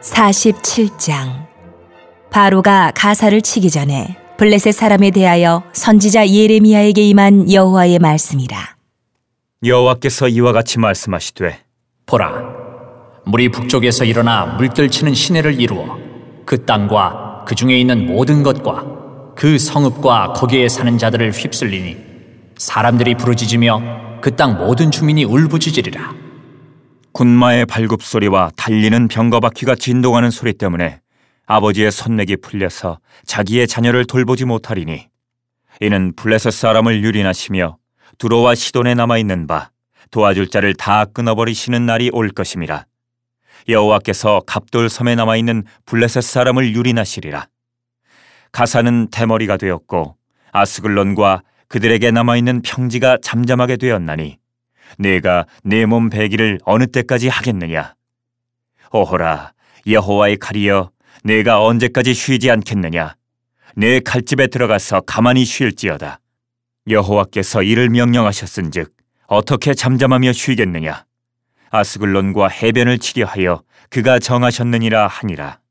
47장. 바로가 가사를 치기 전에 블레셋 사람에 대하여 선지자 예레미야에게 임한 여호와의 말씀이라. 여호와께서 이와 같이 말씀하시되, 보라, 물이 북쪽에서 일어나 물결치는 시내를 이루어 그 땅과 그 중에 있는 모든 것과 그 성읍과 거기에 사는 자들을 휩쓸리니 사람들이 부르짖으며 그 땅 모든 주민이 울부짖으리라. 군마의 발굽소리와 달리는 병거 바퀴가 진동하는 소리 때문에 아버지의 손맥이 풀려서 자기의 자녀를 돌보지 못하리니, 이는 블레셋 사람을 유린하시며 두로와 시돈에 남아있는 바 도와줄 자를 다 끊어버리시는 날이 올 것임이라. 여호와께서 갑돌섬에 남아있는 블레셋 사람을 유린하시리라. 가사는 대머리가 되었고 아스글론과 그들에게 남아있는 평지가 잠잠하게 되었나니 내가 내 몸 배기를 어느 때까지 하겠느냐? 오호라, 여호와의 칼이여, 내가 언제까지 쉬지 않겠느냐? 내 칼집에 들어가서 가만히 쉴지어다. 여호와께서 이를 명령하셨은즉 어떻게 잠잠하며 쉬겠느냐? 아스글론과 해변을 치려 하여 그가 정하셨느니라 하니라.